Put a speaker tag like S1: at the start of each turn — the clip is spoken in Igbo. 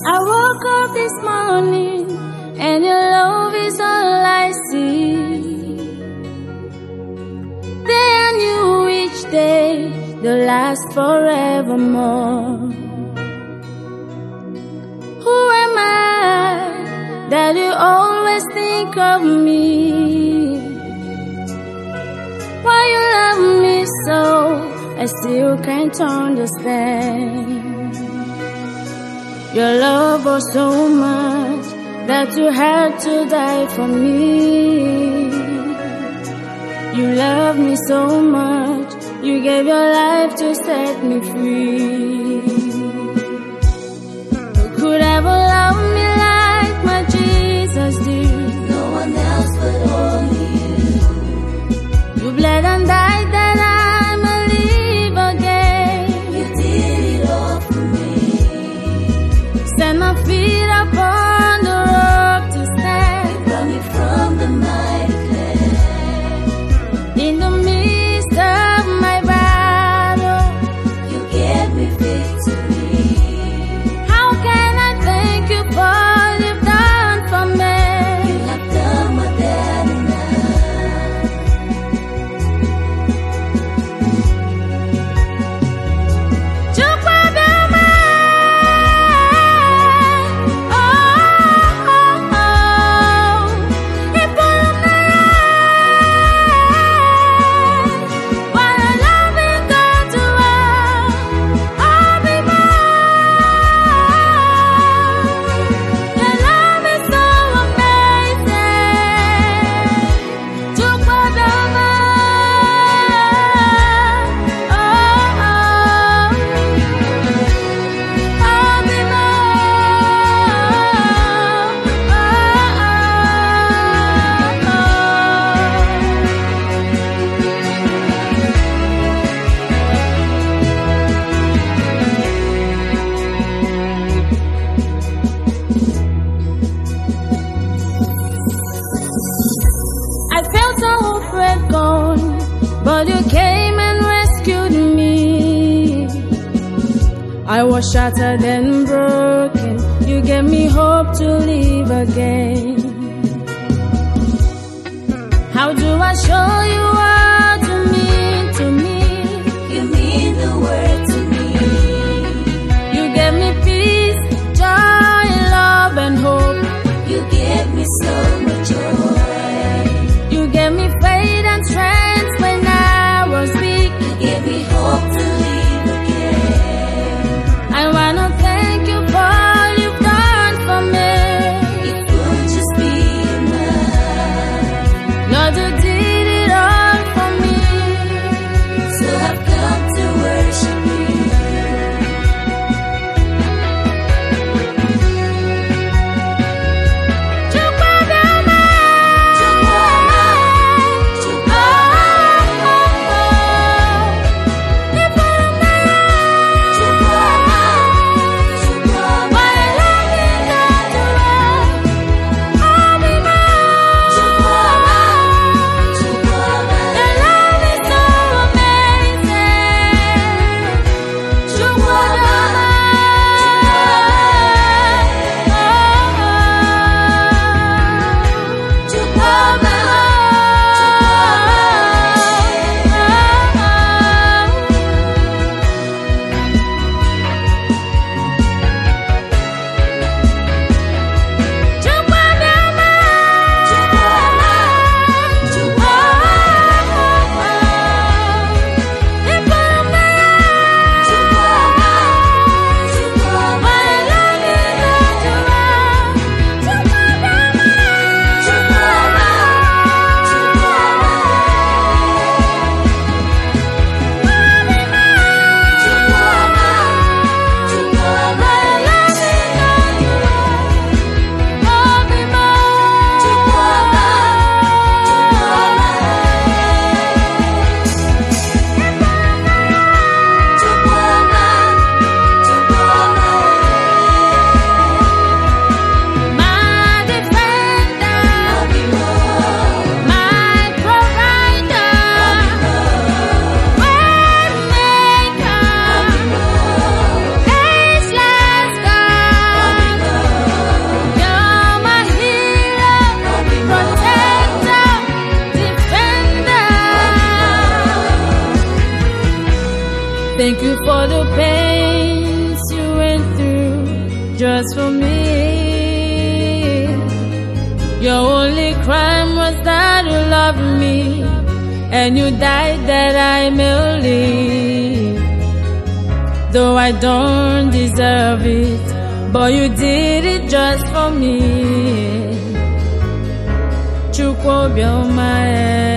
S1: I woke up this morning and your love is all I see. Day I knew each day they'll last forevermore. Who am I that you always think of me? Why you love me so, I still can't understand. Your love was so much that you had to die for me. You love me so much, you gave your life to set me free. Who could ever love me like my Jesus did?
S2: No one else but only you.
S1: You bled and died that I may live again.
S2: You did it all for me.
S1: Set my feet upon the rock to stand.
S2: You brought me from the mighty clay.
S1: In the midst of my battle,
S2: You gave me victory.
S1: how can I thank you for all you've done for me?
S2: You have done more than enough.
S1: Chukwudoma, oh, oh, oh, Ifunanya, what a loving God you are, Obima. Your love is so amazing. Chukwudoma, oh, oh, Obima, I felt so hopeless gone, but you came and rescued me. I was shattered and broken, you gave me hope to live again. How do I show you what you mean to me?
S2: You mean the world to me.
S1: You gave me peace, joy, love and hope.
S2: You gave me so much joy.
S1: You gave me faith and strength when I was weak.
S2: You gave me hope to live again.
S1: I wanna thank you for all you've done for me.
S2: It would just be enough.
S1: Lord, you did it all for Thank you for the pains you went through just for me. Your only crime was that you loved me, and you died that I may live. Though I don't deserve it, but you did it just for me. Chukwu obiọma.